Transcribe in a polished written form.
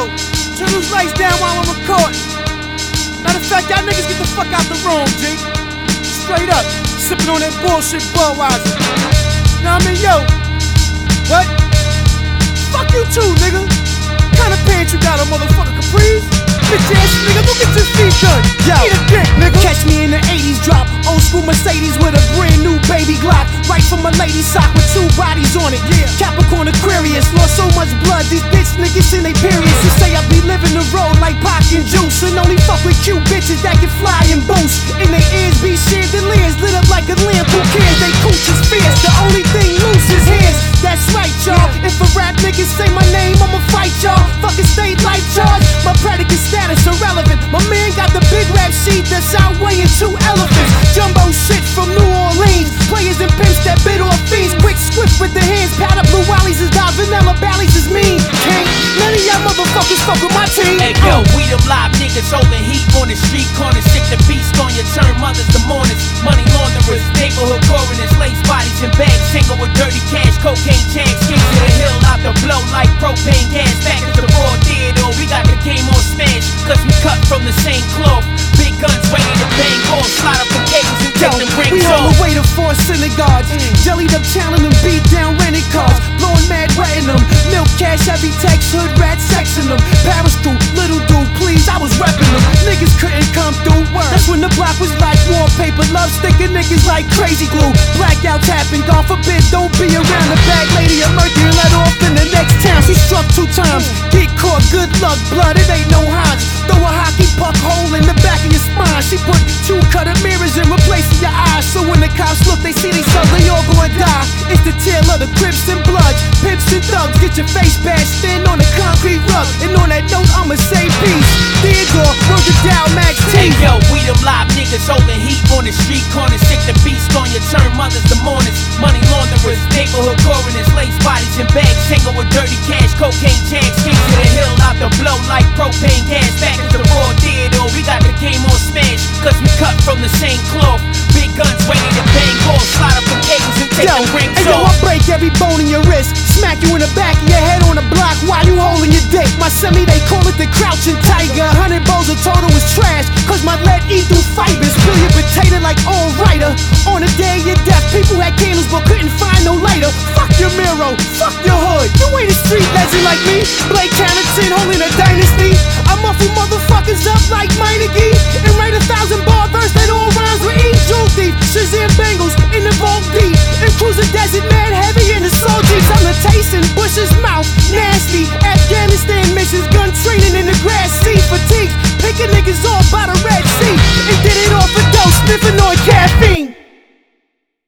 yo, turn those lights down while I'm recording. Matter of fact, y'all niggas get the fuck out the room, G. Straight up, sipping on that bullshit Budweiser. Now I mean, yo, what? Fuck you too, nigga. What kind of pants you got on, motherfucker? Capris? Bitch ass nigga, go get your feet done. Yo, eat a dick, nigga. Catch me in the 80s drop, old school Mercedes with a brand new baby Glock. Right from a lady sock with 2 bodies on it. Yeah, Capricorn Aquarius, lost so much blood, these bitch niggas in they periods. You say I be living the road like Pac and Juice, and only fuck with cute bitches that can fly and boost. In their ears be chandeliers, lit up like a lamp. Who cares? They cooch is fierce. The only thing loose is his. That's right, y'all. If a rap nigga say my name, I'ma fight y'all. Fucking state life charge. My predicate status irrelevant. My man got the big rap sheet that's outweighing 2 elephants. Jumbo shit from New Orleans. Players and pimps that bid off fees. Quick, swift with the hands. Powder blue wallies is die. Vanilla Bally's is mean. Can't none of y'all motherfuckers fuck with my team. Hey yo, we the live niggas holding heat on the street corners. Stick the beast on your turn, mothers the mourners. Money launderers, neighborhood coroners. Lace bodies and bags, single with dirty cash. Cocaine jags, straight to the hill out the blow like propane gas. Back at the raw theater, we got the game on smash. Cause we cut from the same cloth. Big guns ready to bang off. Slide up the cables and take them rings we off. on the way to 4 synagogues. Jellied up, challenging them, beat down rented cars. Blowing mad wet in them. Milk cash, heavy text, hood rat sexing them. Paris through, little dude, please, I was repping them. Niggas couldn't come through. That's when the block was like wallpaper. Love sticking niggas like crazy glue. Blackouts happen, God forbid, don't be around the bag lady of Mercury. Let off in the next town. She struck 2 times. Get caught, good luck, blood, it ain't no Hans. Throw a hockey puck hole in the back of your spine. She put 2 cutted mirrors in replacing your eyes. So when the cops look, they see themselves, they all gonna die. It's the tale of the Crips and Bloods, pimps and thugs. Get your face bashed, stand on the concrete rug. And on that note, I'ma say peace. Theodore, word to Dow, Max T. Hey yo, we them live niggas holding heat on the street corners. Stick the beast on your turn, mothers the mourners. Money launderers, neighborhood coroners. Lace bodies and bags, single with dirty cash. Cocaine jags, straight to the hill out the blow like propane gas. Back at the raw theater, we got the game on smash. Cause we cut from the same cloth. Big guns ready to bang off. Slide up the cables and take them rings off. Yo, I break every bone in your wrist. Smack you in the back of your head on the block while you holding your dick. My semi, they call it the crouching tiger. 100 bowls of total is trash. Cause my lead eat through fibers. Peel your potato like all writer. On the day of your death, people had candles but couldn't find no lighter. Fuck your mirror, fuck your hood. You ain't a street legend like me. Blake Carrington holding a dynasty. I muffle motherfuckers up like Meineke and write 1,000 bar verse that all rhymes with E. Jewel thief, Shazam Bengals in the vault deep. And cruise the desert mad heavy in the soul jeeps. I'm the Tyson, Bush's mouth, nasty. Afghanistan missions, gun training in the grass, sea fatigues. Picking niggas off by the